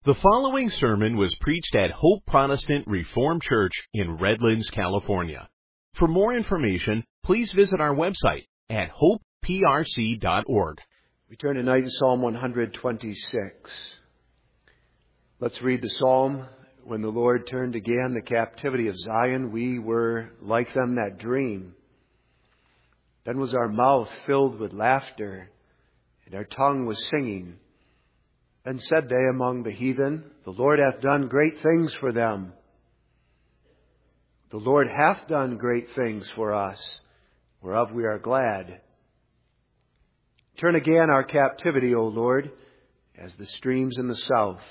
The following sermon was preached at Hope Protestant Reformed Church in Redlands, California. For more information, please visit our website at hopeprc.org. We turn tonight to Psalm 126. Let's read the psalm. When the Lord turned again the captivity of Zion, we were like them that dream. Then was our mouth filled with laughter, and our tongue was singing. Then said they among the heathen, The Lord hath done great things for them. The Lord hath done great things for us, whereof we are glad. Turn again our captivity, O Lord, as the streams in the south.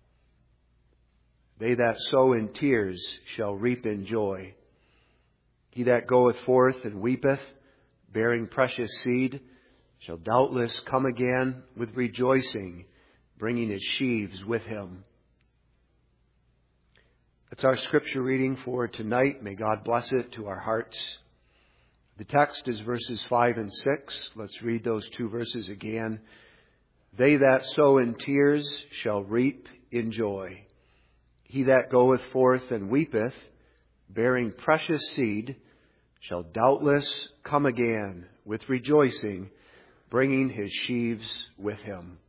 They that sow in tears shall reap in joy. He that goeth forth and weepeth, bearing precious seed, shall doubtless come again with rejoicing, bringing his sheaves with him. That's our scripture reading for tonight. May God bless it to our hearts. The text is verses 5 and 6. Let's read those two verses again. They that sow in tears shall reap in joy. He that goeth forth and weepeth, bearing precious seed, shall doubtless come again with rejoicing, bringing his sheaves with him.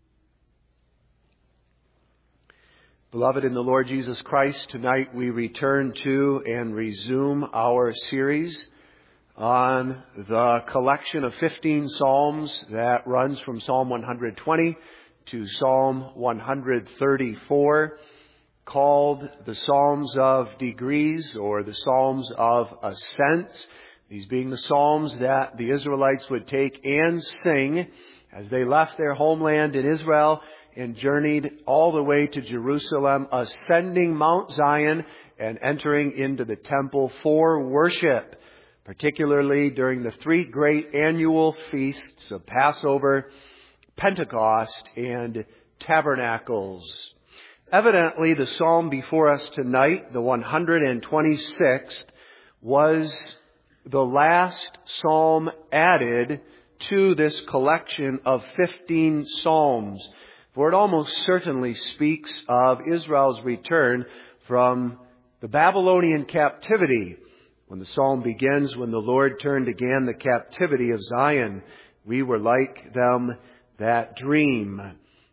Beloved in the Lord Jesus Christ, tonight we return to and resume our series on the collection of 15 Psalms that runs from Psalm 120 to Psalm 134, called the Psalms of Degrees or the Psalms of Ascents. These being the Psalms that the Israelites would take and sing as they left their homeland in Israel and journeyed all the way to Jerusalem, ascending Mount Zion and entering into the temple for worship, particularly during the three great annual feasts of Passover, Pentecost, and Tabernacles. Evidently, the psalm before us tonight, the 126th, was the last psalm added to this collection of 15 psalms. For it almost certainly speaks of Israel's return from the Babylonian captivity. When the psalm begins, when the Lord turned again the captivity of Zion, we were like them that dream.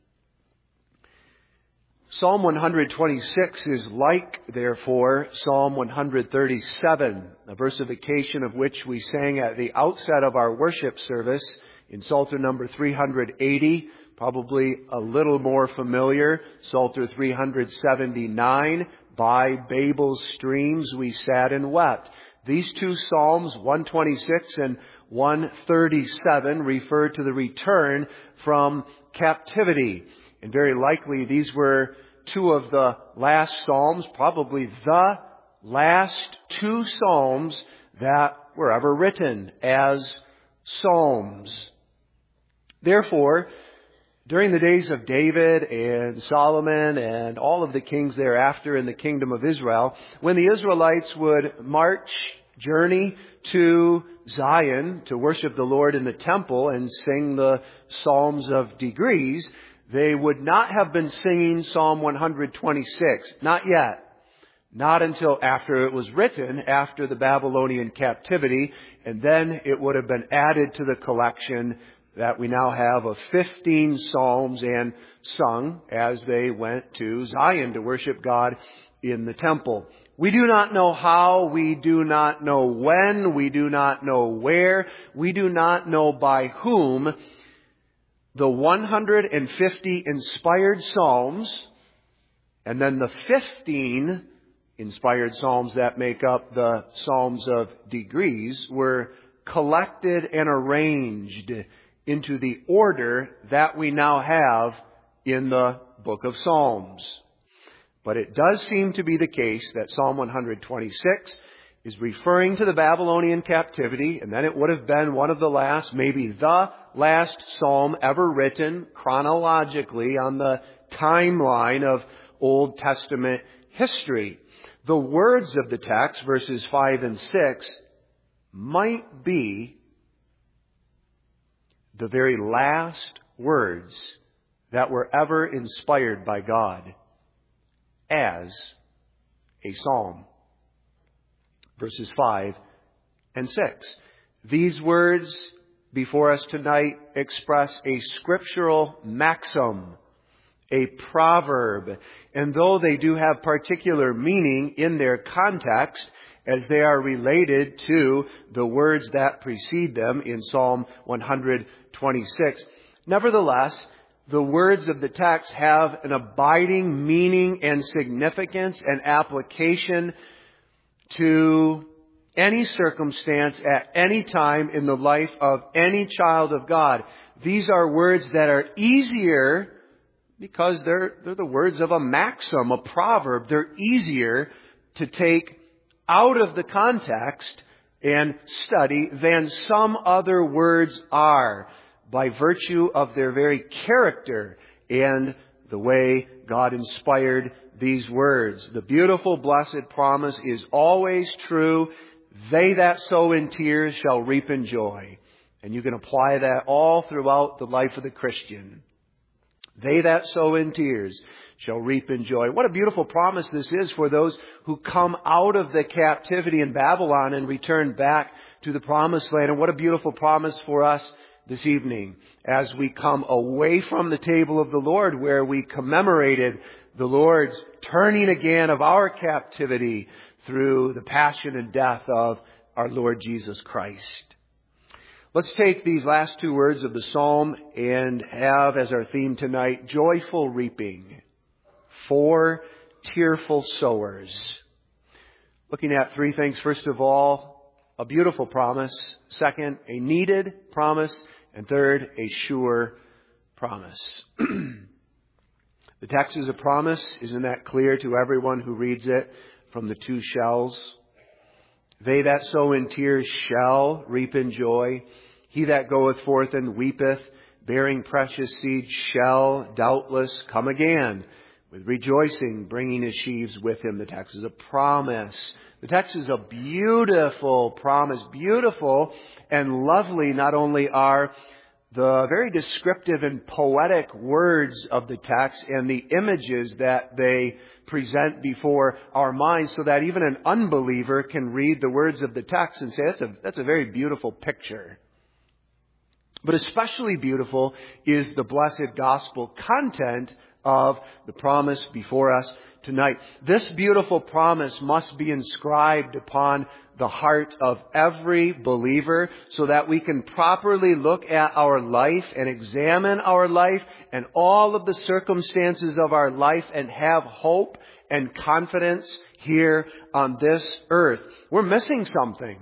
Psalm 126 is like, therefore, Psalm 137, a versification of which we sang at the outset of our worship service in Psalter number 380. Probably a little more familiar, Psalter 379, By Babel's streams we sat and wept. These two Psalms, 126 and 137, refer to the return from captivity. And very likely these were two of the last Psalms, probably the last two Psalms that were ever written as Psalms. Therefore, during the days of David and Solomon and all of the kings thereafter in the kingdom of Israel, when the Israelites would journey to Zion to worship the Lord in the temple and sing the Psalms of Degrees, they would not have been singing Psalm 126. Not yet. Not until after it was written, after the Babylonian captivity, and then it would have been added to the collection that we now have of 15 psalms and sung as they went to Zion to worship God in the temple. We do not know how, we do not know when, we do not know where, we do not know by whom the 150 inspired psalms and then the 15 inspired psalms that make up the Psalms of Degrees were collected and arranged into the order that we now have in the book of Psalms. But it does seem to be the case that Psalm 126 is referring to the Babylonian captivity, and then it would have been one of the last, maybe the last psalm ever written chronologically on the timeline of Old Testament history. The words of the text, verses 5 and 6, might be the very last words that were ever inspired by God as a psalm. Verses 5 and 6. These words before us tonight express a scriptural maxim, a proverb, and though they do have particular meaning in their context, as they are related to the words that precede them in Psalm 126, nevertheless, the words of the text have an abiding meaning and significance and application to any circumstance at any time in the life of any child of God. These are words that are easier because they're the words of a maxim, a proverb. They're easier to take out of the context and study than some other words are, by virtue of their very character and the way God inspired these words. The beautiful, blessed promise is always true. They that sow in tears shall reap in joy. And you can apply that all throughout the life of the Christian. They that sow in tears shall reap in joy. What a beautiful promise this is for those who come out of the captivity in Babylon and return back to the promised land. And what a beautiful promise for us this evening as we come away from the table of the Lord, where we commemorated the Lord's turning again of our captivity through the passion and death of our Lord Jesus Christ. Let's take these last two words of the psalm and have as our theme tonight, joyful reaping for tearful sowers. Looking at three things. First of all, a beautiful promise. Second, a needed promise. And third, a sure promise. The text is a promise. Isn't that clear to everyone who reads it from the two shells? They that sow in tears shall reap in joy. He that goeth forth and weepeth, bearing precious seed, shall doubtless come again with rejoicing, bringing his sheaves with him. The text is a promise. The text is a beautiful promise. Beautiful and lovely not only are the very descriptive and poetic words of the text and the images that they present before our minds, so that even an unbeliever can read the words of the text and say, that's a very beautiful picture. But especially beautiful is the blessed gospel content of the promise before us tonight. This beautiful promise must be inscribed upon the heart of every believer so that we can properly look at our life and examine our life and all of the circumstances of our life and have hope and confidence here on this earth. We're missing something.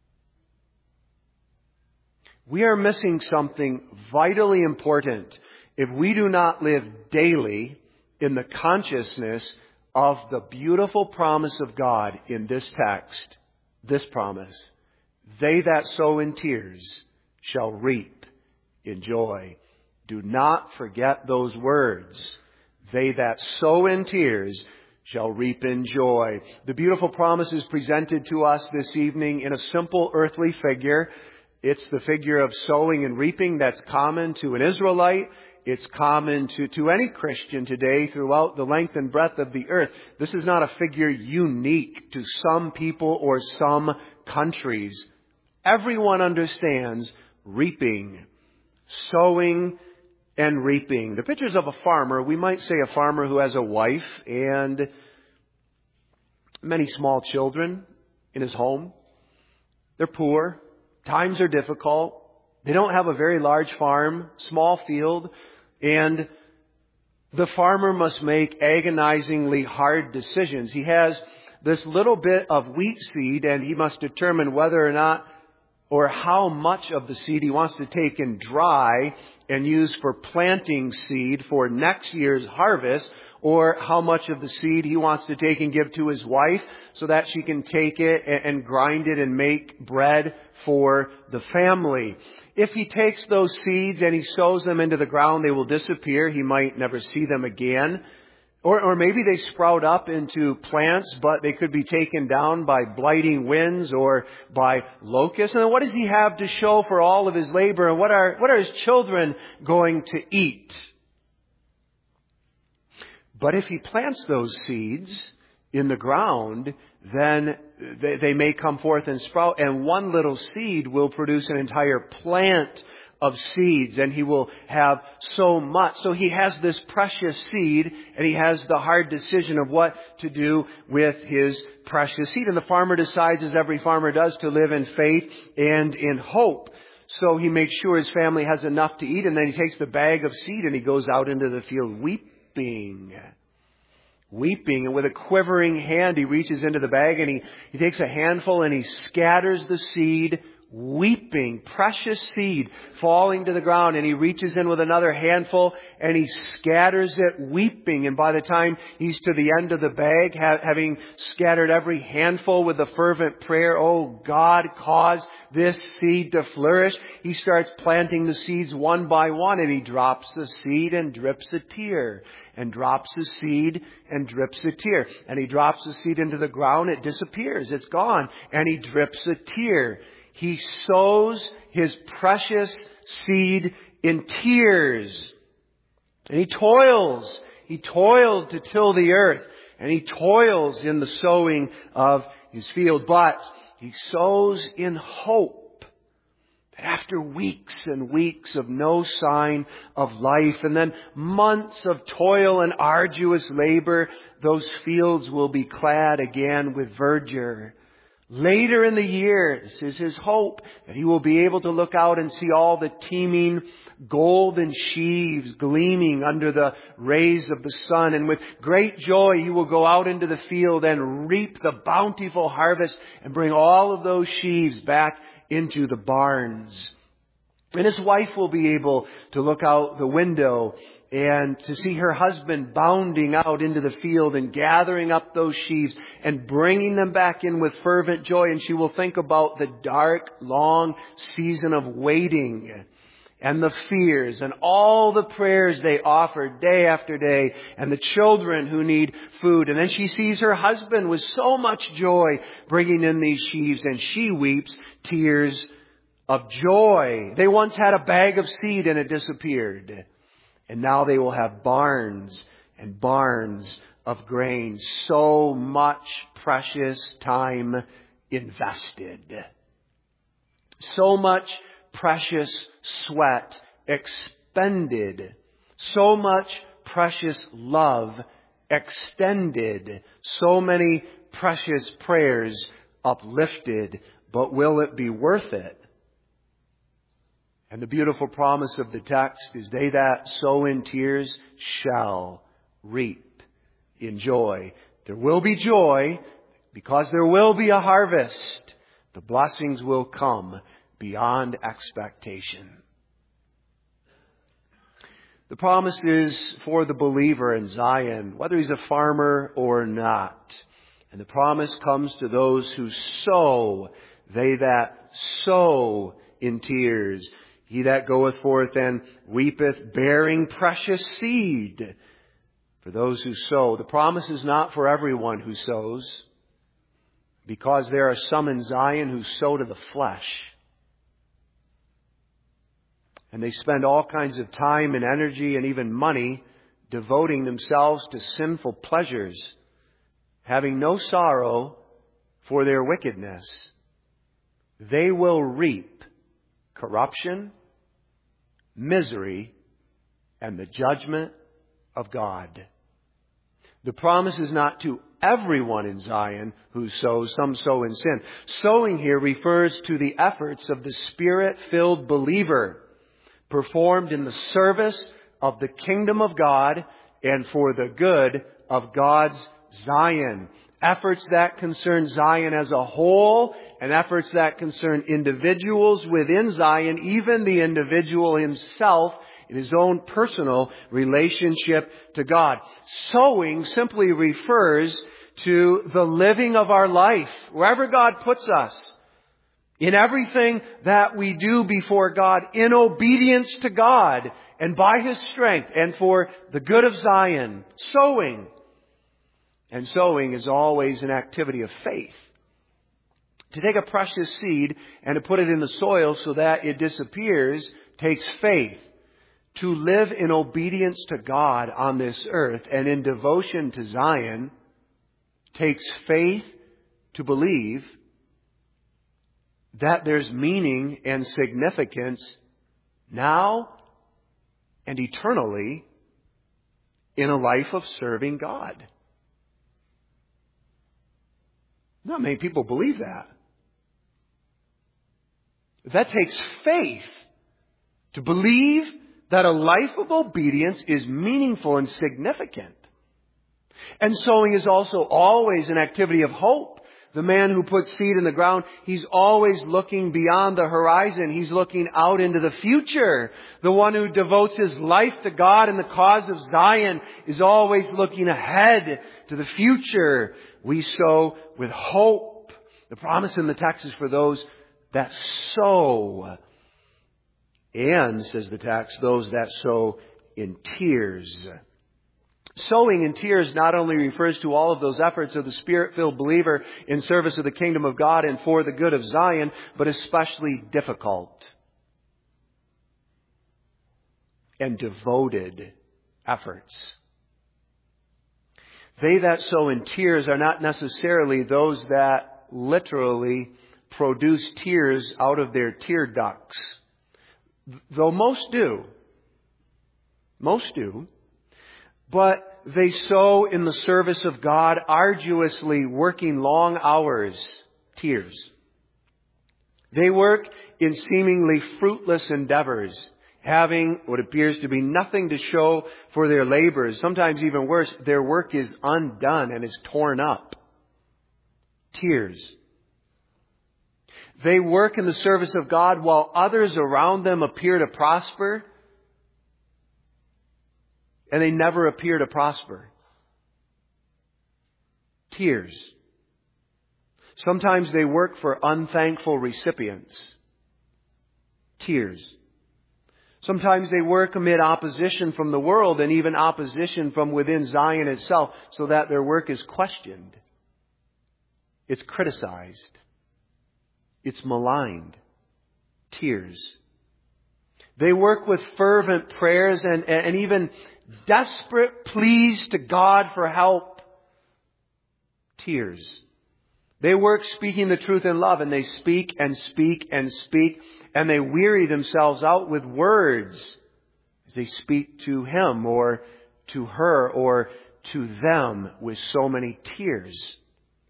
We are missing something vitally important if we do not live daily in the consciousness of the beautiful promise of God in this text. This promise, they that sow in tears shall reap in joy. Do not forget those words. They that sow in tears shall reap in joy. The beautiful promise is presented to us this evening in a simple earthly figure. It's the figure of sowing and reaping that's common to an Israelite. It's common to any Christian today throughout the length and breadth of the earth. This is not a figure unique to some people or some countries. Everyone understands reaping, sowing and reaping. The pictures of a farmer, we might say a farmer who has a wife and many small children in his home. They're poor. Times are difficult. They don't have a very large farm, small field, and the farmer must make agonizingly hard decisions. He has this little bit of wheat seed, and he must determine whether or not or how much of the seed he wants to take and dry and use for planting seed for next year's harvest, or how much of the seed he wants to take and give to his wife so that she can take it and grind it and make bread for the family. If he takes those seeds and he sows them into the ground, they will disappear. He might never see them again. Or maybe they sprout up into plants, but they could be taken down by blighting winds or by locusts. And then what does he have to show for all of his labor? And what are his children going to eat? But if he plants those seeds in the ground, then they may come forth and sprout, and one little seed will produce an entire plant of seeds, and he will have so much. So he has this precious seed, and he has the hard decision of what to do with his precious seed. And the farmer decides, as every farmer does, to live in faith and in hope. So he makes sure his family has enough to eat, and then he takes the bag of seed and he goes out into the field weeping. And with a quivering hand he reaches into the bag and he takes a handful and he scatters the seed, weeping, precious seed falling to the ground, and he reaches in with another handful and he scatters it, weeping. And by the time he's to the end of the bag, having scattered every handful with the fervent prayer, "Oh God, cause this seed to flourish," he starts planting the seeds one by one, and he drops the seed and drips a tear, and drops the seed and drips a tear. And he drops the seed into the ground, it disappears, it's gone, and he drips a tear. He sows his precious seed in tears. And he toils. He toiled to till the earth. And he toils in the sowing of his field. But he sows in hope that after weeks and weeks of no sign of life, and then months of toil and arduous labor, those fields will be clad again with verdure. Later in the year, this is his hope, that he will be able to look out and see all the teeming golden sheaves gleaming under the rays of the sun. And with great joy, he will go out into the field and reap the bountiful harvest and bring all of those sheaves back into the barns. And his wife will be able to look out the window and to see her husband bounding out into the field and gathering up those sheaves and bringing them back in with fervent joy. And she will think about the dark, long season of waiting and the fears and all the prayers they offered day after day, and the children who need food. And then she sees her husband with so much joy bringing in these sheaves, and she weeps tears of joy. They once had a bag of seed and it disappeared. And now they will have barns and barns of grain. So much precious time invested. So much precious sweat expended. So much precious love extended. So many precious prayers uplifted. But will it be worth it? And the beautiful promise of the text is, they that sow in tears shall reap in joy. There will be joy because there will be a harvest. The blessings will come beyond expectation. The promise is for the believer in Zion, whether he's a farmer or not. And the promise comes to those who sow, they that sow in tears. He that goeth forth and weepeth, bearing precious seed for those who sow. The promise is not for everyone who sows, because there are some in Zion who sow to the flesh. And they spend all kinds of time and energy and even money devoting themselves to sinful pleasures, having no sorrow for their wickedness. They will reap corruption, misery, and the judgment of God. The promise is not to everyone in Zion who sows. Some sow in sin. Sowing here refers to the efforts of the Spirit-filled believer performed in the service of the kingdom of God and for the good of God's Zion. Efforts that concern Zion as a whole, and efforts that concern individuals within Zion, even the individual himself in his own personal relationship to God. Sowing simply refers to the living of our life, wherever God puts us, in everything that we do before God, in obedience to God and by His strength and for the good of Zion. Sowing. And sowing is always an activity of faith. To take a precious seed and to put it in the soil so that it disappears takes faith. to live in obedience to God on this earth and in devotion to Zion takes faith to believe that there's meaning and significance now and eternally in a life of serving God. Not many people believe that. That takes faith to believe that a life of obedience is meaningful and significant. And sowing is also always an activity of hope. The man who puts seed in the ground, he's always looking beyond the horizon. He's looking out into the future. The one who devotes his life to God and the cause of Zion is always looking ahead to the future. We sow with hope. The promise in the text is for those that sow. And, says the text, those that sow in tears. Sowing in tears not only refers to all of those efforts of the Spirit-filled believer in service of the kingdom of God and for the good of Zion, but especially difficult and devoted efforts. They that sow in tears are not necessarily those that literally produce tears out of their tear ducts, though most do. Most do. But they sow in the service of God, arduously working long hours, tears. They work in seemingly fruitless endeavors, having what appears to be nothing to show for their labors. Sometimes even worse, their work is undone and is torn up. Tears. They work in the service of God while others around them appear to prosper, and they never appear to prosper. Tears. Sometimes they work for unthankful recipients. Tears. Sometimes they work amid opposition from the world and even opposition from within Zion itself, so that their work is questioned. It's criticized. It's maligned. Tears. They work with fervent prayers and even desperate pleas to God for help. Tears. They work speaking the truth in love, and they speak and speak and speak, and they weary themselves out with words as they speak to him or to her or to them with so many tears.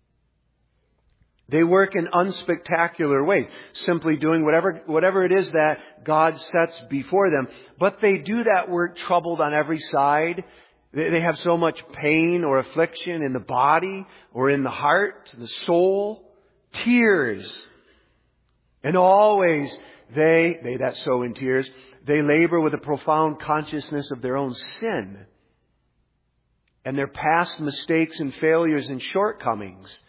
They work in unspectacular ways, simply doing whatever it is that God sets before them. But they do that work troubled on every side. They have so much pain or affliction in the body or in the heart, the soul. Tears. And always they that sow in tears, they labor with a profound consciousness of their own sin and their past mistakes and failures and shortcomings.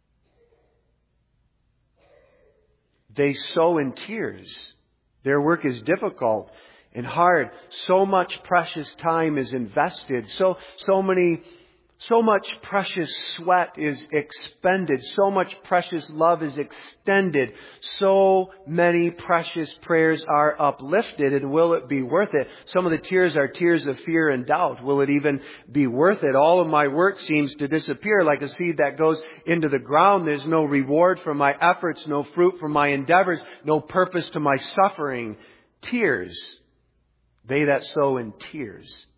They sow in tears. Their work is difficult and hard. So much precious time is invested. So much precious sweat is expended. So much precious love is extended. So many precious prayers are uplifted. And will it be worth it? Some of the tears are tears of fear and doubt. Will it even be worth it? All of my work seems to disappear like a seed that goes into the ground. There's no reward for my efforts, no fruit for my endeavors, no purpose to my suffering. Tears. They that sow in tears.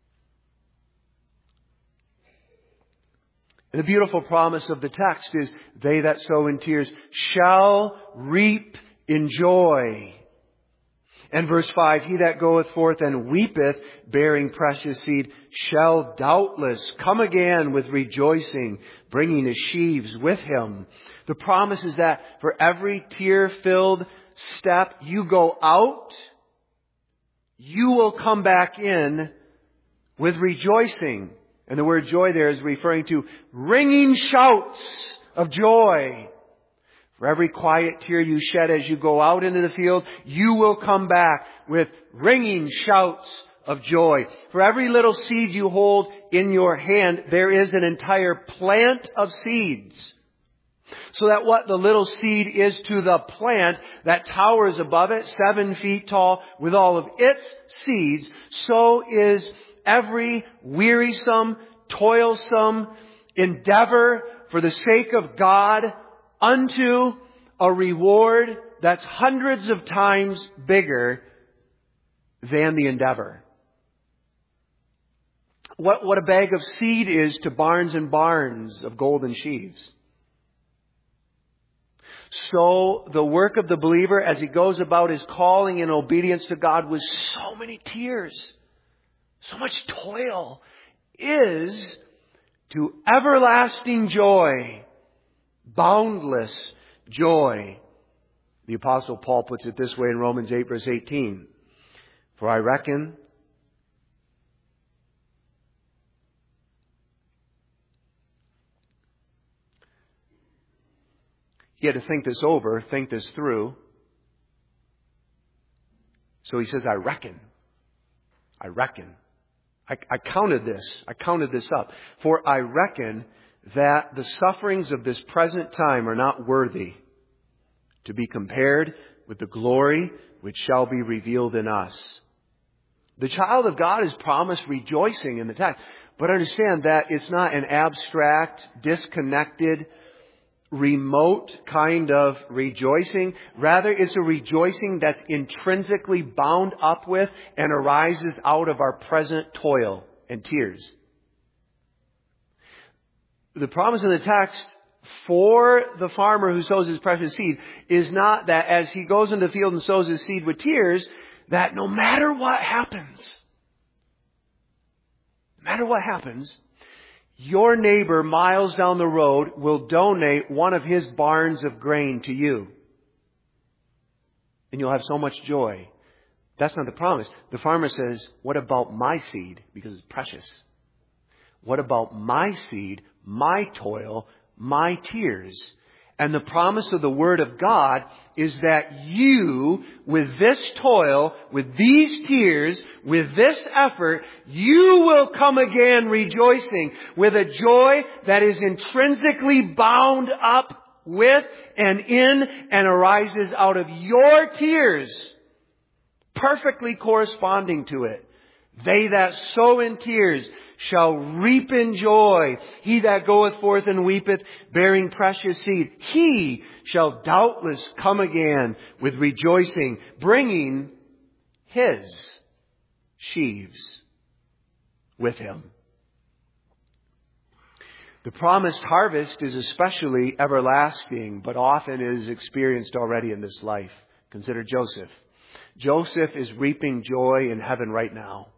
And the beautiful promise of the text is, they that sow in tears shall reap in joy. And verse 5, he that goeth forth and weepeth, bearing precious seed, shall doubtless come again with rejoicing, bringing his sheaves with him. The promise is that for every tear-filled step you go out, you will come back in with rejoicing. And the word joy there is referring to ringing shouts of joy. For every quiet tear you shed as you go out into the field, you will come back with ringing shouts of joy. For every little seed you hold in your hand, there is an entire plant of seeds So that what the little seed is to the plant that towers above it, 7 feet tall, with all of its seeds, so is every wearisome, toilsome endeavor for the sake of God unto a reward that's hundreds of times bigger than the endeavor. What a bag of seed is to barns and barns of golden sheaves. So the work of the believer as he goes about his calling in obedience to God with so many tears, so much toil, is to everlasting joy, boundless joy. The Apostle Paul puts it this way in Romans 8 verse 18. For I reckon he had to think this over, think this through. So he says, I reckon. I counted this up. For I reckon that the sufferings of this present time are not worthy to be compared with the glory which shall be revealed in us. The child of God is promised rejoicing in the text. But understand that it's not an abstract, disconnected, remote kind of rejoicing. Rather, it's a rejoicing that's intrinsically bound up with and arises out of our present toil and tears. The promise in the text for the farmer who sows his precious seed is not that as he goes into the field and sows his seed with tears, that no matter what happens, your neighbor miles down the road will donate one of his barns of grain to you. And you'll have so much joy. That's not the promise. The farmer says, what about my seed? Because it's precious. What about my seed, my toil, my tears? And the promise of the Word of God is that you, with this toil, with these tears, with this effort, you will come again rejoicing with a joy that is intrinsically bound up with and in and arises out of your tears, perfectly corresponding to it. They that sow in tears shall reap in joy. He that goeth forth and weepeth, bearing precious seed, he shall doubtless come again with rejoicing, bringing his sheaves with him. The promised harvest is especially everlasting, but often is experienced already in this life. Consider Joseph. Joseph is reaping joy in heaven right now.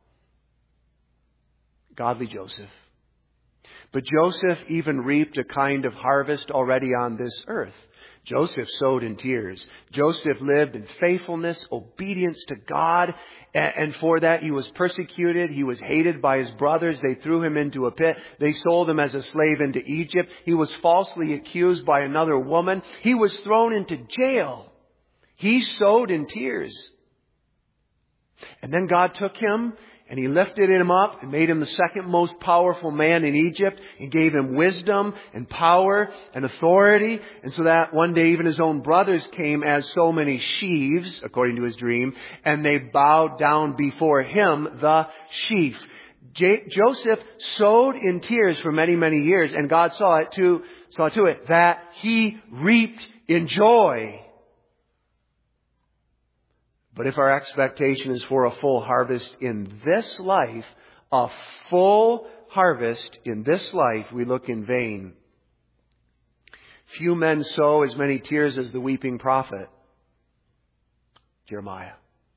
Godly Joseph. But Joseph even reaped a kind of harvest already on this earth. Joseph sowed in tears. Joseph lived in faithfulness, obedience to God, and for that he was persecuted. He was hated by his brothers. They threw him into a pit. They sold him as a slave into Egypt. He was falsely accused by another woman. He was thrown into jail. He sowed in tears. And then God took him and He lifted him up and made him the second most powerful man in Egypt and gave him wisdom and power and authority. And so that one day even his own brothers came as so many sheaves, according to his dream, and they bowed down before him, the sheaf. Joseph sowed in tears for many, many years, and God saw to it that he reaped in joy. But if our expectation is for a full harvest in this life, a full harvest in this life, we look in vain. Few men sow as many tears as the weeping prophet, Jeremiah.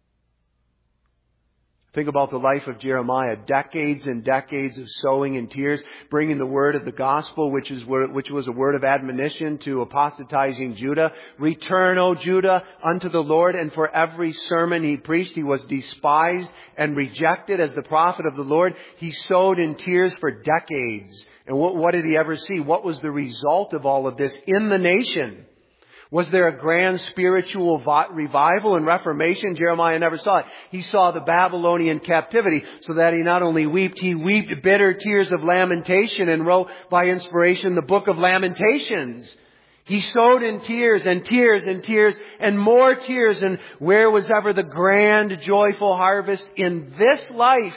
Think about the life of Jeremiah. Decades and decades of sowing in tears, bringing the word of the gospel, which was a word of admonition to apostatizing Judah. Return, O Judah, unto the Lord. And for every sermon he preached, he was despised and rejected as the prophet of the Lord. He sowed in tears for decades. And what did he ever see? What was the result of all of this in the nation? Was there a grand spiritual revival and reformation? Jeremiah never saw it. He saw the Babylonian captivity, so that he not only wept, he wept bitter tears of lamentation and wrote by inspiration the book of Lamentations. He sowed in tears and tears and tears and more tears. And where was ever the grand, joyful harvest in this life?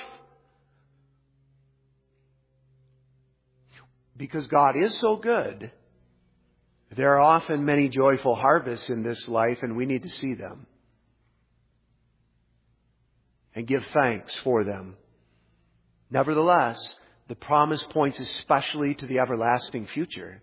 Because God is so good, there are often many joyful harvests in this life, and we need to see them and give thanks for them. Nevertheless, the promise points especially to the everlasting future.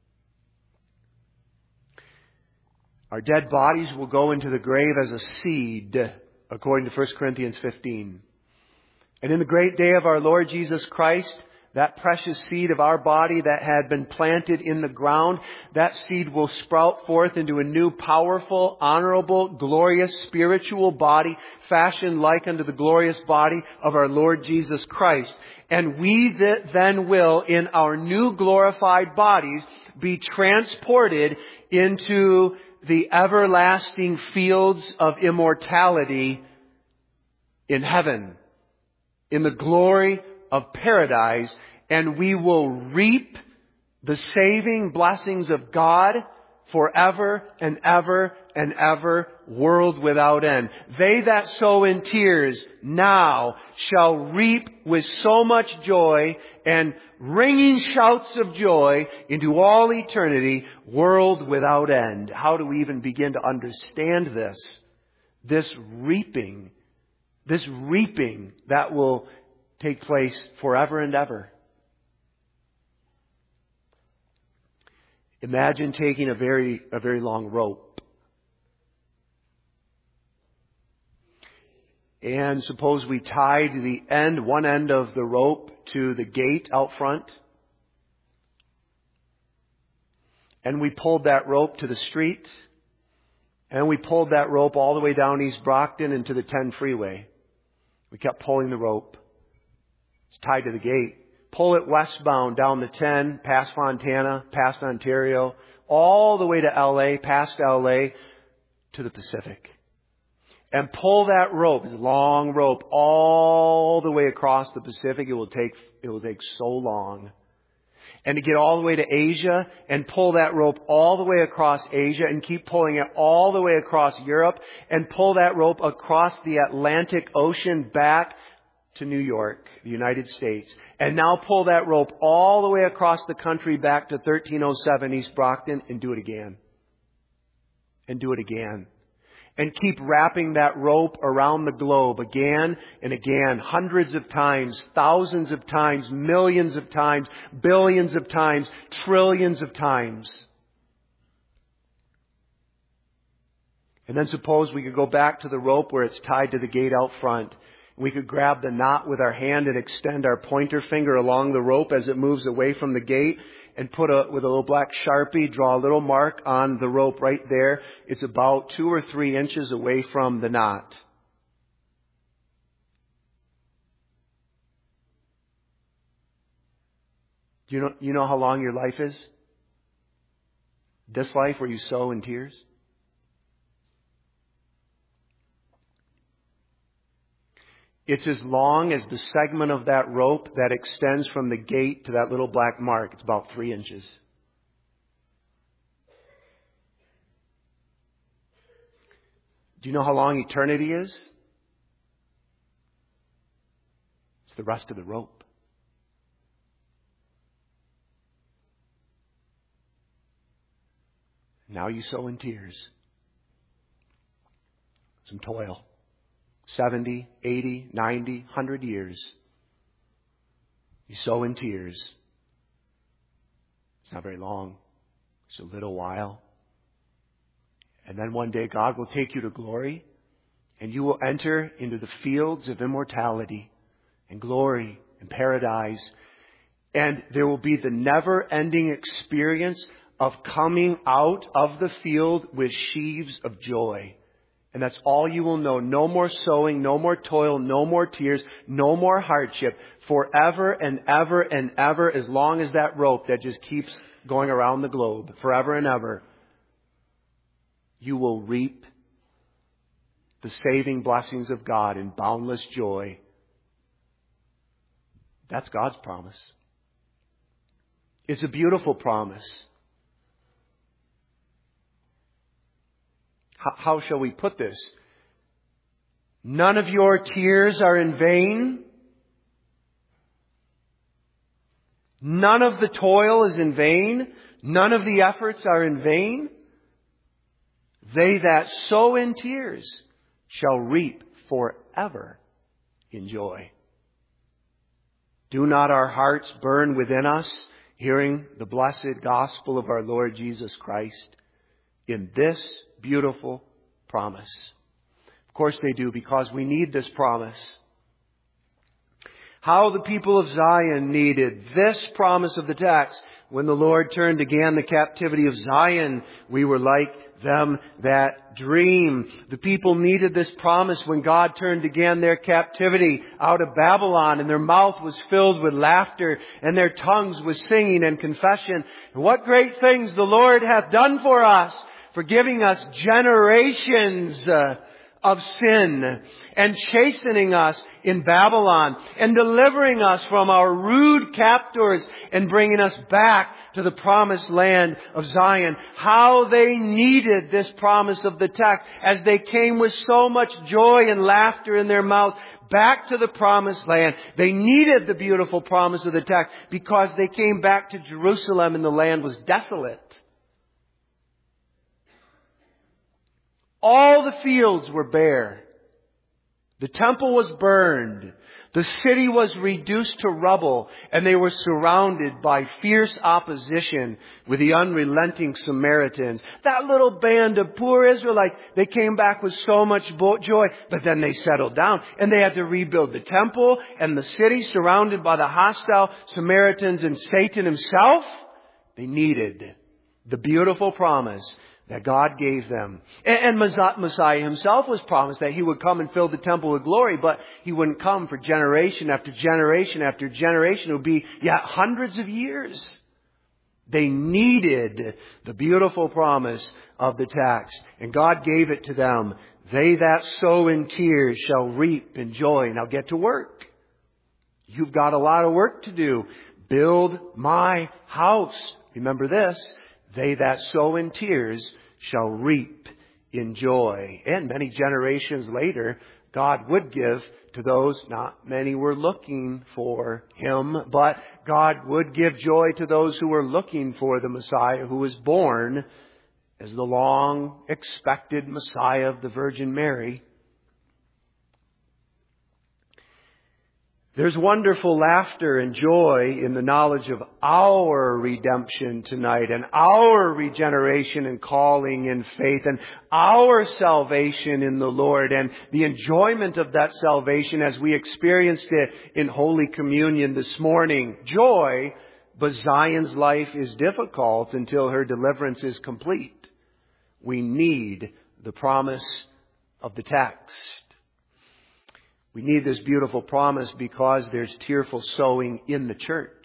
Our dead bodies will go into the grave as a seed, according to 1 Corinthians 15. And in the great day of our Lord Jesus Christ, that precious seed of our body that had been planted in the ground, that seed will sprout forth into a new, powerful, honorable, glorious, spiritual body, fashioned like unto the glorious body of our Lord Jesus Christ. And we then will, in our new glorified bodies, be transported into the everlasting fields of immortality in heaven, in the glory of paradise, and we will reap the saving blessings of God forever and ever and ever, world without end. They that sow in tears now shall reap with so much joy and ringing shouts of joy into all eternity, world without end. How do we even begin to understand this? This reaping that will take place forever and ever. Imagine taking a very long rope. And suppose we tied one end of the rope to the gate out front. And we pulled that rope to the street. And we pulled that rope all the way down East Brockton and to the 10 freeway. We kept pulling the rope. It's tied to the gate. Pull it westbound down the 10, past Fontana, past Ontario, all the way to LA, past LA, to the Pacific. And pull that rope, this long rope, all the way across the Pacific. It will take so long. And to get all the way to Asia and pull that rope all the way across Asia and keep pulling it all the way across Europe and pull that rope across the Atlantic Ocean back to New York, the United States. And now pull that rope all the way across the country back to 1307 East Brockton and do it again. And do it again. And keep wrapping that rope around the globe again and again, hundreds of times, thousands of times, millions of times, billions of times, trillions of times. And then suppose we could go back to the rope where it's tied to the gate out front. We could grab the knot with our hand and extend our pointer finger along the rope as it moves away from the gate and with a little black Sharpie, draw a little mark on the rope right there. It's about 2 or 3 inches away from the knot. You know how long your life is? This life where you sow in tears? It's as long as the segment of that rope that extends from the gate to that little black mark. It's about 3 inches. Do you know how long eternity is? It's the rest of the rope. Now you sow in tears. Some toil. 70, 80, 90, 100 years. You sow in tears. It's not very long. It's a little while. And then one day God will take you to glory and you will enter into the fields of immortality and glory and paradise. And there will be the never-ending experience of coming out of the field with sheaves of joy. And that's all you will know. No more sowing, no more toil, no more tears, no more hardship. Forever and ever and ever, as long as that rope that just keeps going around the globe. Forever and ever. You will reap the saving blessings of God in boundless joy. That's God's promise. It's a beautiful promise. How shall we put this? None of your tears are in vain. None of the toil is in vain. None of the efforts are in vain. They that sow in tears shall reap forever in joy. Do not our hearts burn within us, hearing the blessed gospel of our Lord Jesus Christ in this beautiful promise? Of course they do, because we need this promise. How the people of Zion needed this promise of the text. When the Lord turned again the captivity of Zion, we were like them that dream. The people needed this promise when God turned again their captivity out of Babylon, and their mouth was filled with laughter, and their tongues with singing and confession. And what great things the Lord hath done for us, forgiving us generations of sin, and chastening us in Babylon, and delivering us from our rude captors, and bringing us back to the promised land of Zion. How they needed this promise of the text, as they came with so much joy and laughter in their mouths back to the promised land. They needed the beautiful promise of the text because they came back to Jerusalem and the land was desolate. All the fields were bare. The temple was burned. The city was reduced to rubble, and they were surrounded by fierce opposition with the unrelenting Samaritans. That little band of poor Israelites, they came back with so much joy, but then they settled down, and they had to rebuild the temple and the city surrounded by the hostile Samaritans and Satan himself. They needed the beautiful promise that God gave them. And Messiah himself was promised that he would come and fill the temple with glory, but he wouldn't come for generation after generation after generation. It would be yet hundreds of years. They needed the beautiful promise of the text, and God gave it to them. They that sow in tears shall reap in joy. Now get to work. You've got a lot of work to do. Build my house. Remember this. They that sow in tears shall reap in joy. And many generations later, God would give to those, not many were looking for Him, but God would give joy to those who were looking for the Messiah who was born as the long expected Messiah of the Virgin Mary. There's wonderful laughter and joy in the knowledge of our redemption tonight, and our regeneration and calling in faith, and our salvation in the Lord, and the enjoyment of that salvation as we experienced it in Holy Communion this morning. Joy, but Zion's life is difficult until her deliverance is complete. We need the promise of the text. We need this beautiful promise because there's tearful sowing in the church.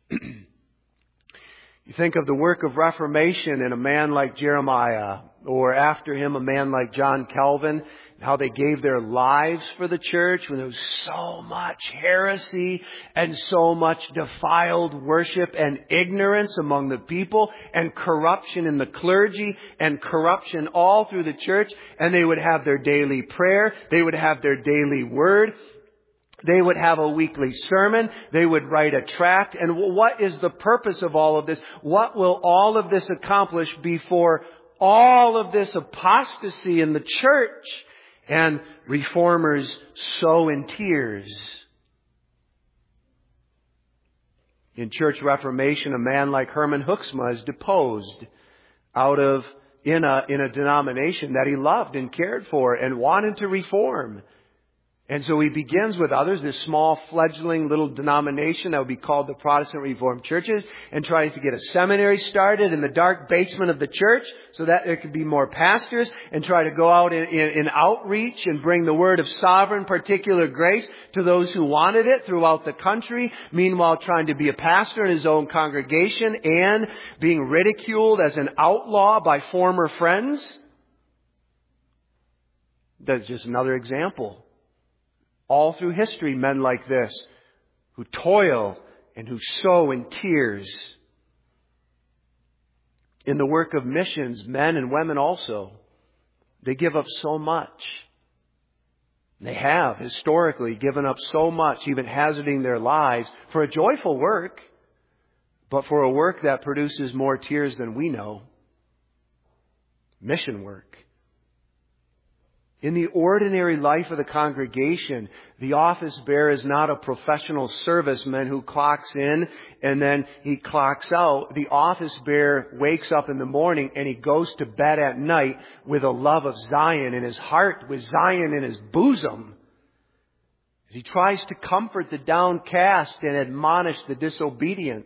You think of the work of Reformation in a man like Jeremiah, or after him a man like John Calvin, how they gave their lives for the church when there was so much heresy and so much defiled worship and ignorance among the people, and corruption in the clergy and corruption all through the church. And they would have their daily prayer. They would have their daily word. They would have a weekly sermon. They would write a tract. And what is the purpose of all of this? What will all of this accomplish before all of this apostasy in the church? And reformers sow in tears. In church reformation, a man like Herman Hoeksma is deposed in a denomination that he loved and cared for and wanted to reform. And so he begins with others, this small fledgling little denomination that would be called the Protestant Reformed Churches, and tries to get a seminary started in the dark basement of the church so that there could be more pastors, and try to go out in outreach and bring the word of sovereign particular grace to those who wanted it throughout the country. Meanwhile, trying to be a pastor in his own congregation and being ridiculed as an outlaw by former friends. That's just another example. All through history, men like this, who toil and who sow in tears. In the work of missions, men and women also. They give up so much. They have historically given up so much, even hazarding their lives for a joyful work, but for a work that produces more tears than we know. Mission work. In the ordinary life of the congregation, the office bearer is not a professional serviceman who clocks in and then he clocks out. The office bearer wakes up in the morning and he goes to bed at night with a love of Zion in his heart, with Zion in his bosom. As he tries to comfort the downcast and admonish the disobedient.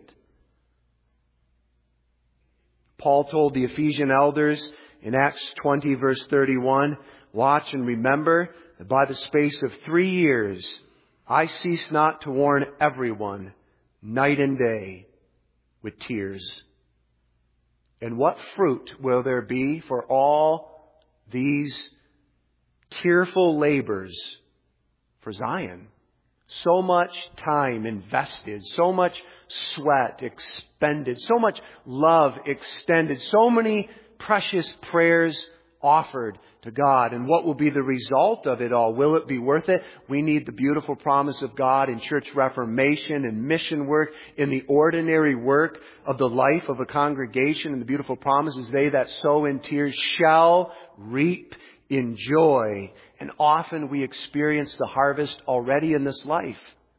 Paul told the Ephesian elders in Acts 20 verse 31, "Watch and remember that by the space of 3 years I cease not to warn everyone night and day with tears." And what fruit will there be for all these tearful labors for Zion? So much time invested, so much sweat expended, so much love extended, so many precious prayers offered to God. And what will be the result of it all? Will it be worth it? We need the beautiful promise of God in church reformation and mission work, in the ordinary work of the life of a congregation. And the beautiful promise is, they that sow in tears shall reap in joy. And often we experience the harvest already in this life.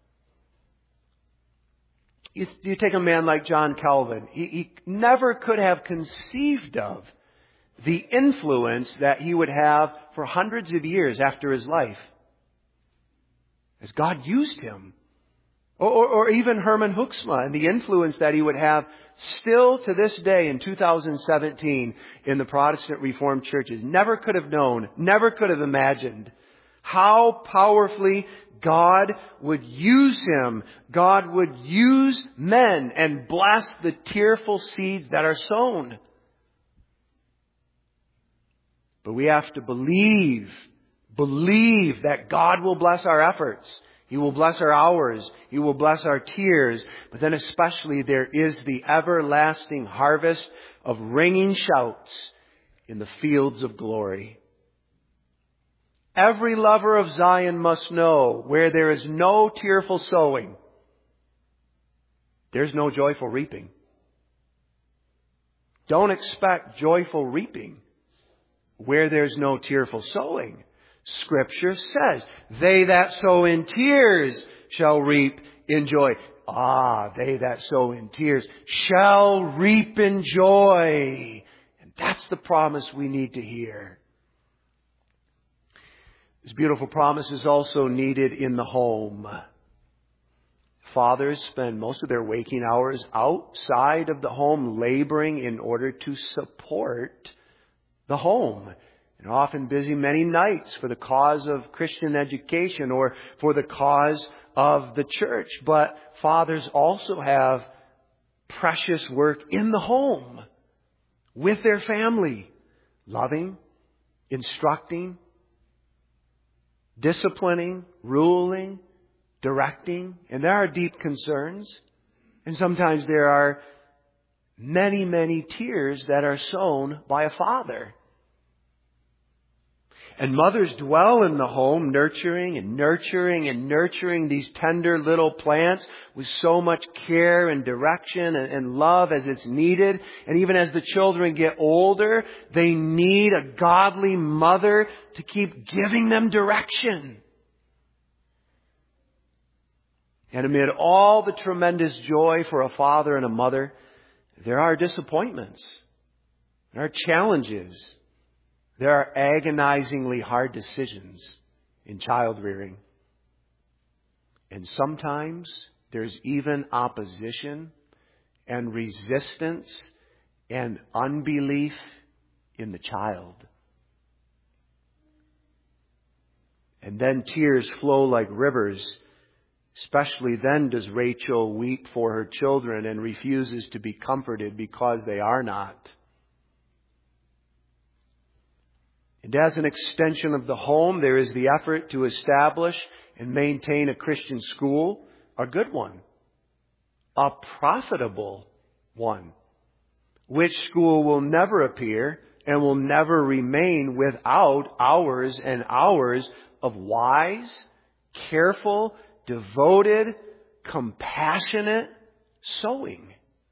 You take a man like John Calvin. He never could have conceived of the influence that he would have for hundreds of years after his life, as God used him. Or even Herman Hoeksma and the influence that he would have still to this day in 2017 in the Protestant Reformed churches. Never could have known, never could have imagined how powerfully God would use him. God would use men and bless the tearful seeds that are sown. But we have to believe that God will bless our efforts. He will bless our hours. He will bless our tears. But then especially there is the everlasting harvest of ringing shouts in the fields of glory. Every lover of Zion must know, where there is no tearful sowing, there's no joyful reaping. Don't expect joyful reaping where there's no tearful sowing. Scripture says, "They that sow in tears shall reap in joy." They that sow in tears shall reap in joy. And that's the promise we need to hear. This beautiful promise is also needed in the home. Fathers spend most of their waking hours outside of the home laboring in order to support the home. And often busy many nights for the cause of Christian education or for the cause of the church. But fathers also have precious work in the home with their family, loving, instructing, disciplining, ruling, directing. And there are deep concerns. And sometimes there are many, many tears that are sown by a father. And mothers dwell in the home, nurturing and nurturing and nurturing these tender little plants with so much care and direction and love as it's needed. And even as the children get older, they need a godly mother to keep giving them direction. And amid all the tremendous joy for a father and a mother, there are disappointments. There are challenges. There are agonizingly hard decisions in child rearing. And sometimes there's even opposition and resistance and unbelief in the child. And then tears flow like rivers. Especially then does Rachel weep for her children and refuses to be comforted because they are not. And as an extension of the home, there is the effort to establish and maintain a Christian school, a good one, a profitable one. Which school will never appear and will never remain without hours and hours of wise, careful, devoted, compassionate sowing.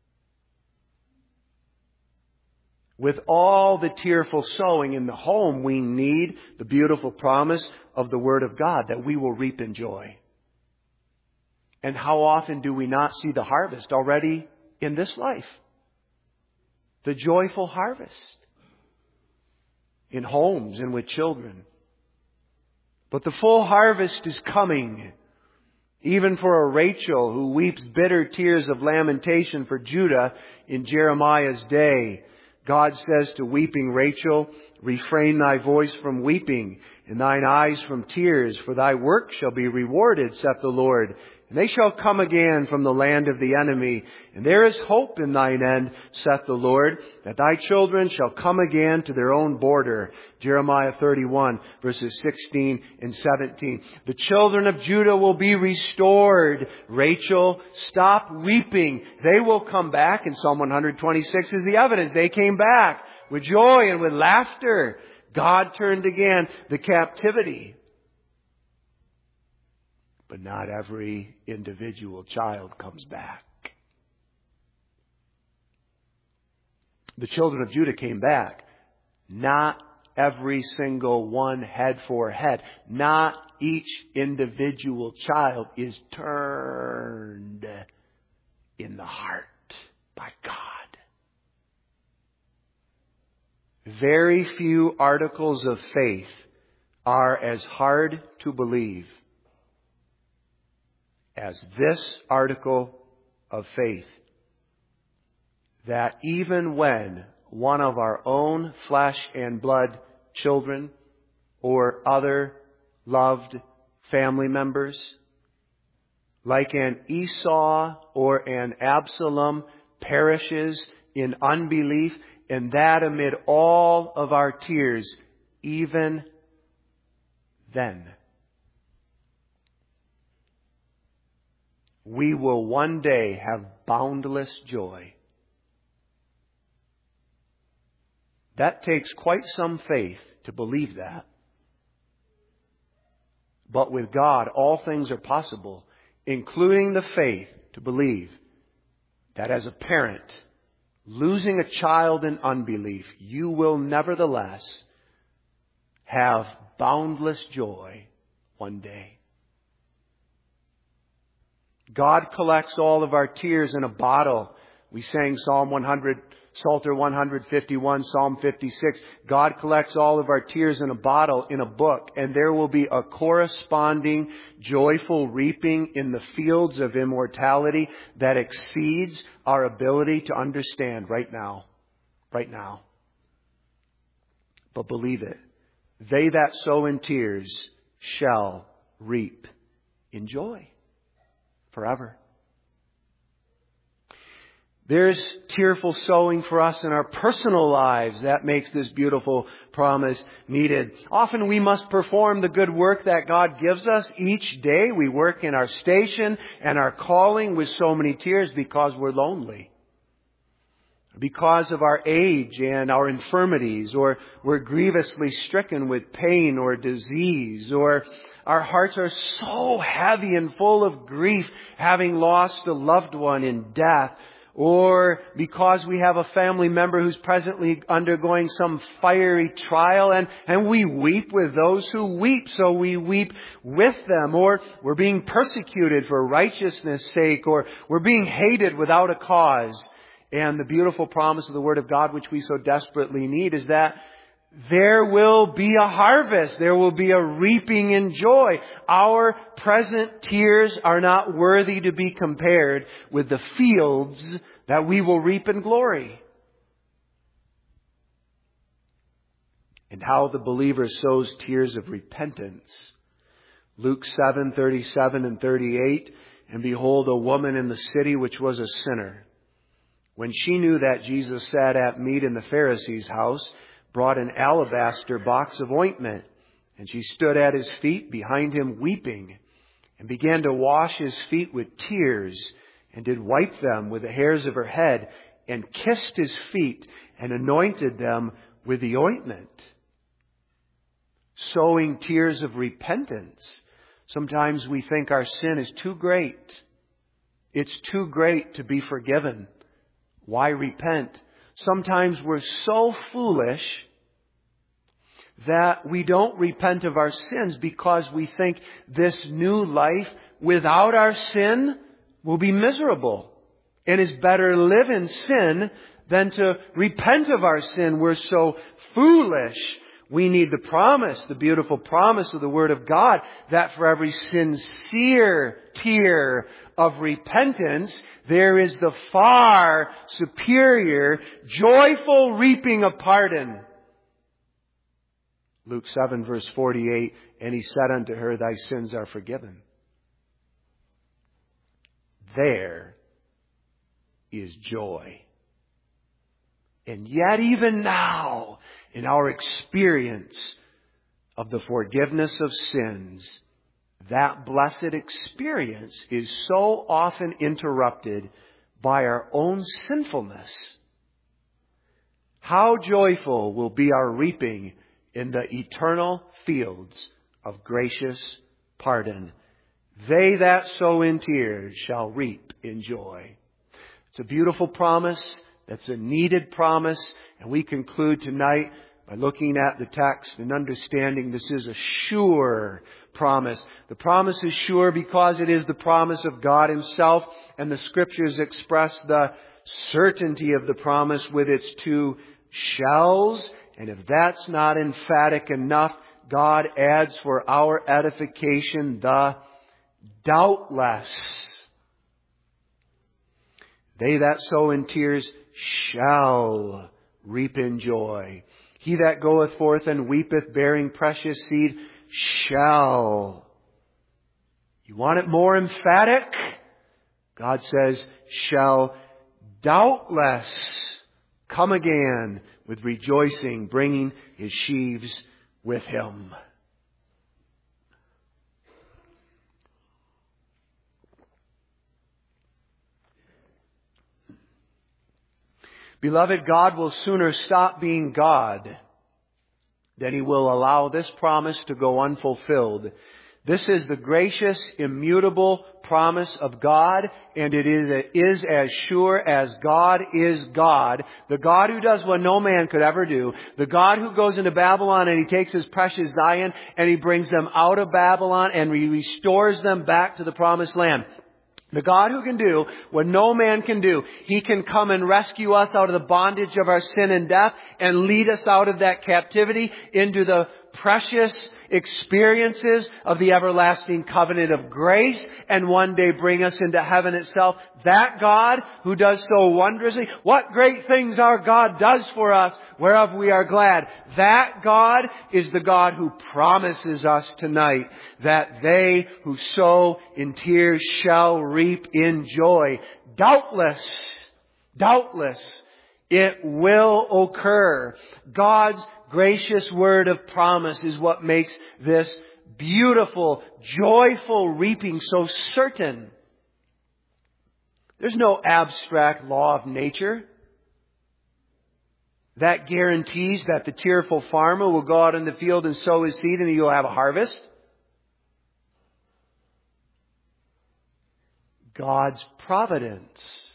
With all the tearful sowing in the home, we need the beautiful promise of the Word of God that we will reap in joy. And how often do we not see the harvest already in this life? The joyful harvest in homes and with children. But the full harvest is coming, even for a Rachel who weeps bitter tears of lamentation for Judah in Jeremiah's day. God says to weeping Rachel, refrain thy voice from weeping and thine eyes from tears, for thy work shall be rewarded, saith the Lord. And they shall come again from the land of the enemy. And there is hope in thine end, saith the Lord, that thy children shall come again to their own border. Jeremiah 31, verses 16 and 17. The children of Judah will be restored. Rachel, stop weeping. They will come back. And Psalm 126 is the evidence. They came back with joy and with laughter. God turned again the captivity. But not every individual child comes back. The children of Judah came back. Not every single one head for head. Not each individual child is turned in the heart by God. Very few articles of faith are as hard to believe as this article of faith, that even when one of our own flesh and blood children or other loved family members, like an Esau or an Absalom, perishes in unbelief, and that amid all of our tears, even then, we will one day have boundless joy. That takes quite some faith to believe that. But with God, all things are possible, including the faith to believe that as a parent, losing a child in unbelief, you will nevertheless have boundless joy one day. God collects all of our tears in a bottle. We sang Psalm 100, Psalter 151, Psalm 56. God collects all of our tears in a bottle, in a book, and there will be a corresponding joyful reaping in the fields of immortality that exceeds our ability to understand right now. Right now. But believe it, they that sow in tears shall reap in joy. Forever. There's tearful sowing for us in our personal lives. That makes this beautiful promise needed. Often we must perform the good work that God gives us each day. We work in our station and our calling with so many tears because we're lonely. Because of our age and our infirmities, or we're grievously stricken with pain or disease, or our hearts are so heavy and full of grief, having lost a loved one in death, or because we have a family member who's presently undergoing some fiery trial, and we weep with those who weep, so we weep with them, or we're being persecuted for righteousness' sake, or we're being hated without a cause. And the beautiful promise of the Word of God, which we so desperately need, is that there will be a harvest. There will be a reaping in joy. Our present tears are not worthy to be compared with the fields that we will reap in glory. And how the believer sows tears of repentance. Luke 7:37 and 38. And behold, a woman in the city which was a sinner, when she knew that Jesus sat at meat in the Pharisee's house, brought an alabaster box of ointment, and she stood at his feet behind him weeping, and began to wash his feet with tears, and did wipe them with the hairs of her head, and kissed his feet, and anointed them with the ointment. Sowing tears of repentance. Sometimes we think our sin is too great. It's too great to be forgiven. Why repent? Sometimes we're so foolish that we don't repent of our sins because we think this new life without our sin will be miserable. And it's better to live in sin than to repent of our sin. We're so foolish. We need the promise, the beautiful promise of the Word of God, that for every sincere tear of repentance, there is the far superior, joyful reaping of pardon. Luke 7 verse 48, and He said unto her, Thy sins are forgiven. There is joy. And yet even now, in our experience of the forgiveness of sins, that blessed experience is so often interrupted by our own sinfulness. How joyful will be our reaping in the eternal fields of gracious pardon. They that sow in tears shall reap in joy. It's a beautiful promise. That's a needed promise. And we conclude tonight by looking at the text and understanding this is a sure promise. The promise is sure because it is the promise of God Himself. And the Scriptures express the certainty of the promise with its two shells. And if that's not emphatic enough, God adds for our edification the doubtless. They that sow in tears shall reap in joy. He that goeth forth and weepeth, bearing precious seed, shall. You want it more emphatic? God says, shall doubtless come again with rejoicing, bringing his sheaves with him. Beloved, God will sooner stop being God than He will allow this promise to go unfulfilled. This is the gracious, immutable promise of God, and it is as sure as God is God. The God who does what no man could ever do. The God who goes into Babylon and He takes His precious Zion and He brings them out of Babylon and He restores them back to the promised land. The God who can do what no man can do. He can come and rescue us out of the bondage of our sin and death and lead us out of that captivity into the precious experiences of the everlasting covenant of grace and one day bring us into heaven itself. That God who does so wondrously, what great things our God does for us, whereof we are glad. That God is the God who promises us tonight that they who sow in tears shall reap in joy. Doubtless, it will occur. God's gracious word of promise is what makes this beautiful, joyful reaping so certain. There's no abstract law of nature that guarantees that the tearful farmer will go out in the field and sow his seed and he'll have a harvest. God's providence.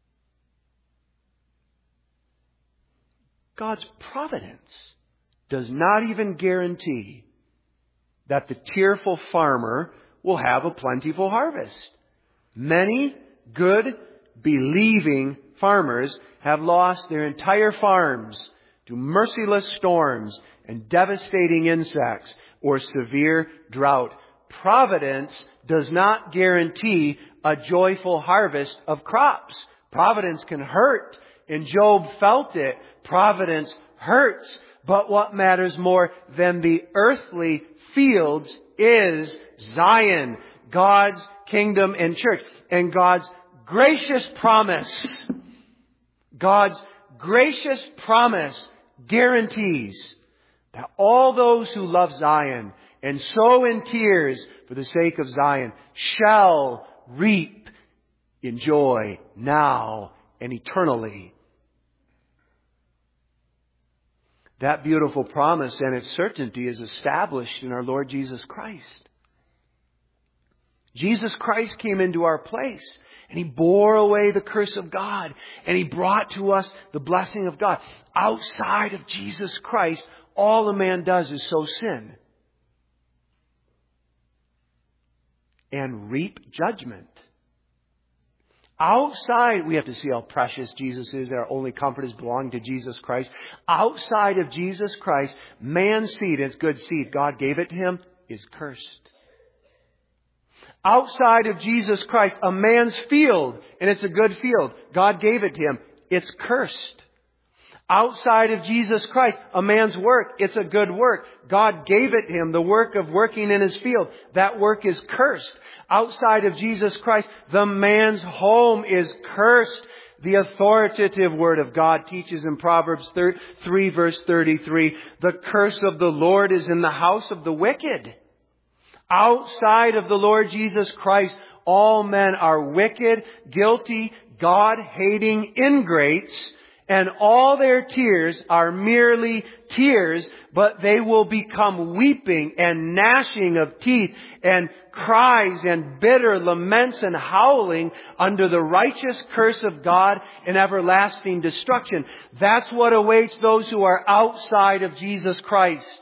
God's providence does not even guarantee that the tearful farmer will have a plentiful harvest. Many good, believing farmers have lost their entire farms to merciless storms and devastating insects or severe drought. Providence does not guarantee a joyful harvest of crops. Providence can hurt, and Job felt it. Providence hurts. But what matters more than the earthly fields is Zion, God's kingdom and church, and God's gracious promise. God's gracious promise guarantees that all those who love Zion and sow in tears for the sake of Zion shall reap in joy now and eternally. That beautiful promise and its certainty is established in our Lord Jesus Christ. Jesus Christ came into our place, and He bore away the curse of God, and He brought to us the blessing of God. Outside of Jesus Christ, all a man does is sow sin and reap judgment. Outside, we have to see how precious Jesus is. Our only comfort is belonging to Jesus Christ. Outside of Jesus Christ, man's seed, and it's good seed, God gave it to him, is cursed. Outside of Jesus Christ, a man's field, and it's a good field, God gave it to him, it's cursed. Outside of Jesus Christ, a man's work, it's a good work. God gave it to him, the work of working in his field. That work is cursed. Outside of Jesus Christ, the man's home is cursed. The authoritative Word of God teaches in Proverbs 3 verse 33, the curse of the Lord is in the house of the wicked. Outside of the Lord Jesus Christ, all men are wicked, guilty, God-hating ingrates, and all their tears are merely tears, but they will become weeping and gnashing of teeth and cries and bitter laments and howling under the righteous curse of God and everlasting destruction. That's what awaits those who are outside of Jesus Christ.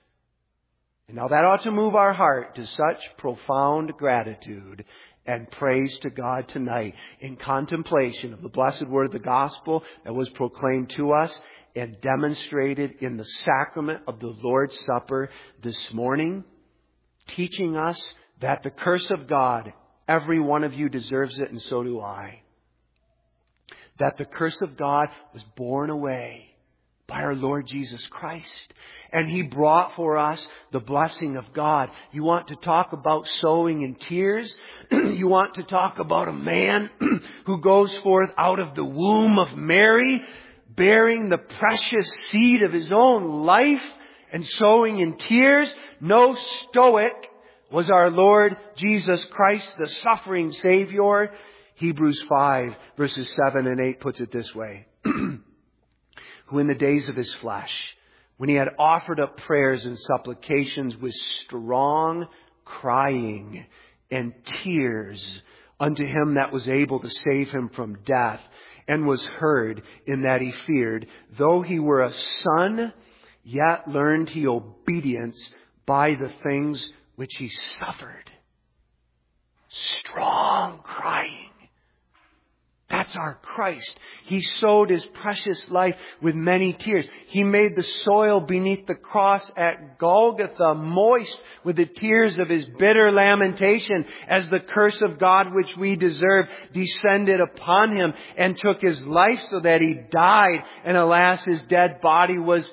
And now that ought to move our heart to such profound gratitude and praise to God tonight in contemplation of the blessed word of the gospel that was proclaimed to us and demonstrated in the sacrament of the Lord's Supper this morning, teaching us that the curse of God, every one of you deserves it, and so do I. That the curse of God was borne away by our Lord Jesus Christ. And He brought for us the blessing of God. You want to talk about sowing in tears? You want to talk about a man who goes forth out of the womb of Mary, bearing the precious seed of his own life and sowing in tears? No stoic was our Lord Jesus Christ, the suffering Savior. Hebrews 5 verses 7 and 8 puts it this way. Who in the days of His flesh, when He had offered up prayers and supplications with strong crying and tears unto Him that was able to save Him from death, and was heard in that He feared, though He were a son, yet learned He obedience by the things which He suffered. Strong crying. That's our Christ. He sowed His precious life with many tears. He made the soil beneath the cross at Golgotha moist with the tears of His bitter lamentation as the curse of God which we deserve descended upon Him and took His life so that He died. And alas, His dead body was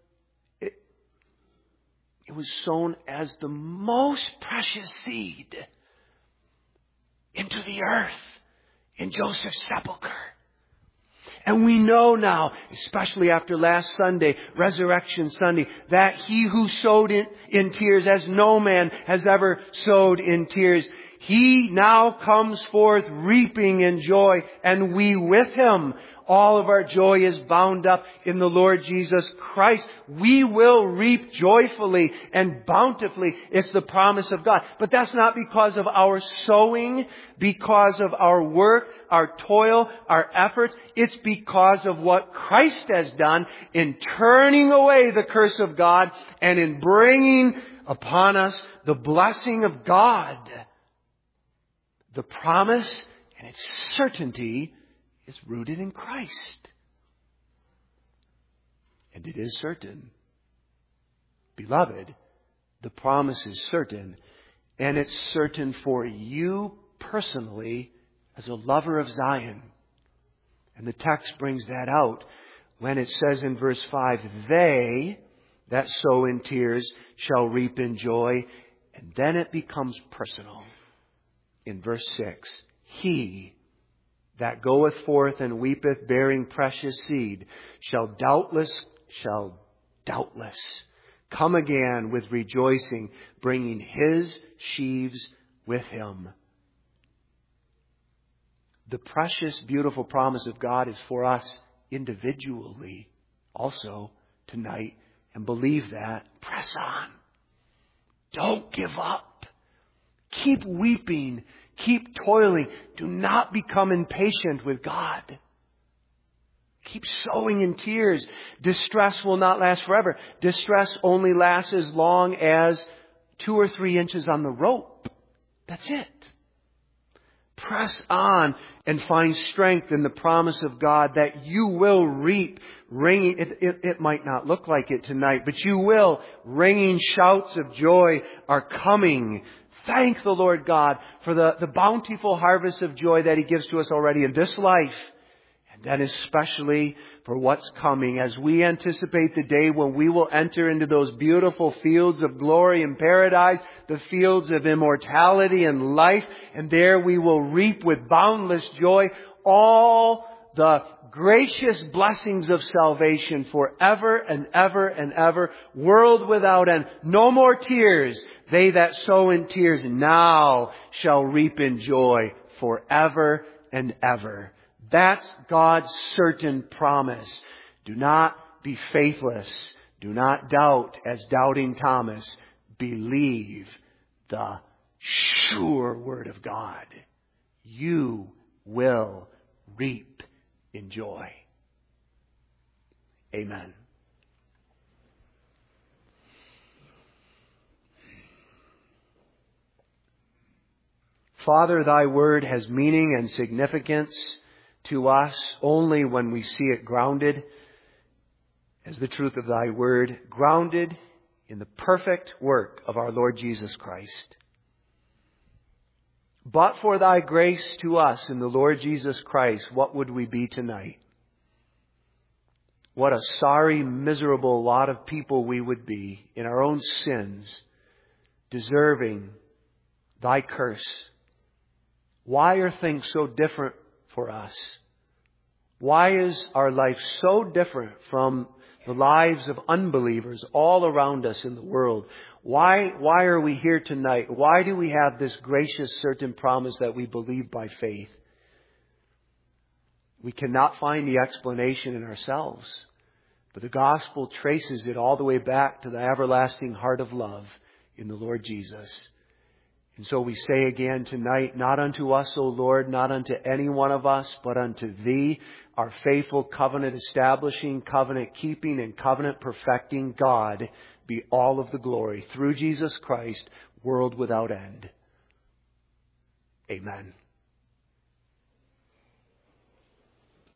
sown as the most precious seed into the earth in Joseph's sepulcher. And we know now, especially after last Sunday, Resurrection Sunday, that He who sowed in tears as no man has ever sowed in tears, He now comes forth reaping in joy, and we with Him. All of our joy is bound up in the Lord Jesus Christ. We will reap joyfully and bountifully. It's the promise of God. But that's not because of our sowing, because of our work, our toil, our efforts. It's because of what Christ has done in turning away the curse of God and in bringing upon us the blessing of God. The promise and its certainty is rooted in Christ. And it is certain. Beloved, the promise is certain, and it's certain for you personally as a lover of Zion. And the text brings that out when it says in verse 5, they that sow in tears shall reap in joy. And then it becomes personal. In verse 6, he that goeth forth and weepeth, bearing precious seed, shall doubtless come again with rejoicing, bringing his sheaves with him. The precious, beautiful promise of God is for us individually also tonight and believe that, press on. Don't give up. Keep weeping. Keep toiling. Do not become impatient with God. Keep sowing in tears. Distress will not last forever. Distress only lasts as long as 2 or 3 inches on the rope. That's it. Press on and find strength in the promise of God that you will reap ringing. It might not look like it tonight, but you will. Ringing shouts of joy are coming. Thank the Lord God for the bountiful harvest of joy that He gives to us already in this life. And then especially for what's coming as we anticipate the day when we will enter into those beautiful fields of glory and paradise, the fields of immortality and life. And there we will reap with boundless joy all the gracious blessings of salvation forever and ever and ever, world without end. No more tears. They that sow in tears now shall reap in joy forever and ever. That's God's certain promise. Do not be faithless. Do not doubt as doubting Thomas. Believe the sure word of God. You will reap in joy. Amen. Father, Thy word has meaning and significance to us only when we see it grounded as the truth of Thy word, grounded in the perfect work of our Lord Jesus Christ. But for Thy grace to us in the Lord Jesus Christ, what would we be tonight? What a sorry, miserable lot of people we would be in our own sins, deserving Thy curse. Why are things so different for us? Why is our life so different from the lives of unbelievers all around us in the world? Why are we here tonight? Why do we have this gracious, certain promise that we believe by faith? We cannot find the explanation in ourselves, but the gospel traces it all the way back to the everlasting heart of love in the Lord Jesus. And so we say again tonight, not unto us, O Lord, not unto any one of us, but unto Thee, our faithful covenant establishing, covenant keeping, and covenant perfecting God, be all of the glory through Jesus Christ, world without end. Amen.